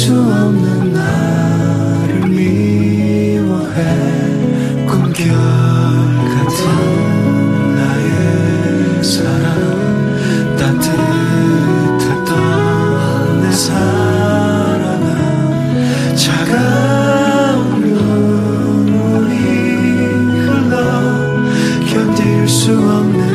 수 없는 나를 미워해 꿈결같은 나의 사랑 따뜻했던 내 사랑아 차가운 눈물이 흘러 견딜 수 없는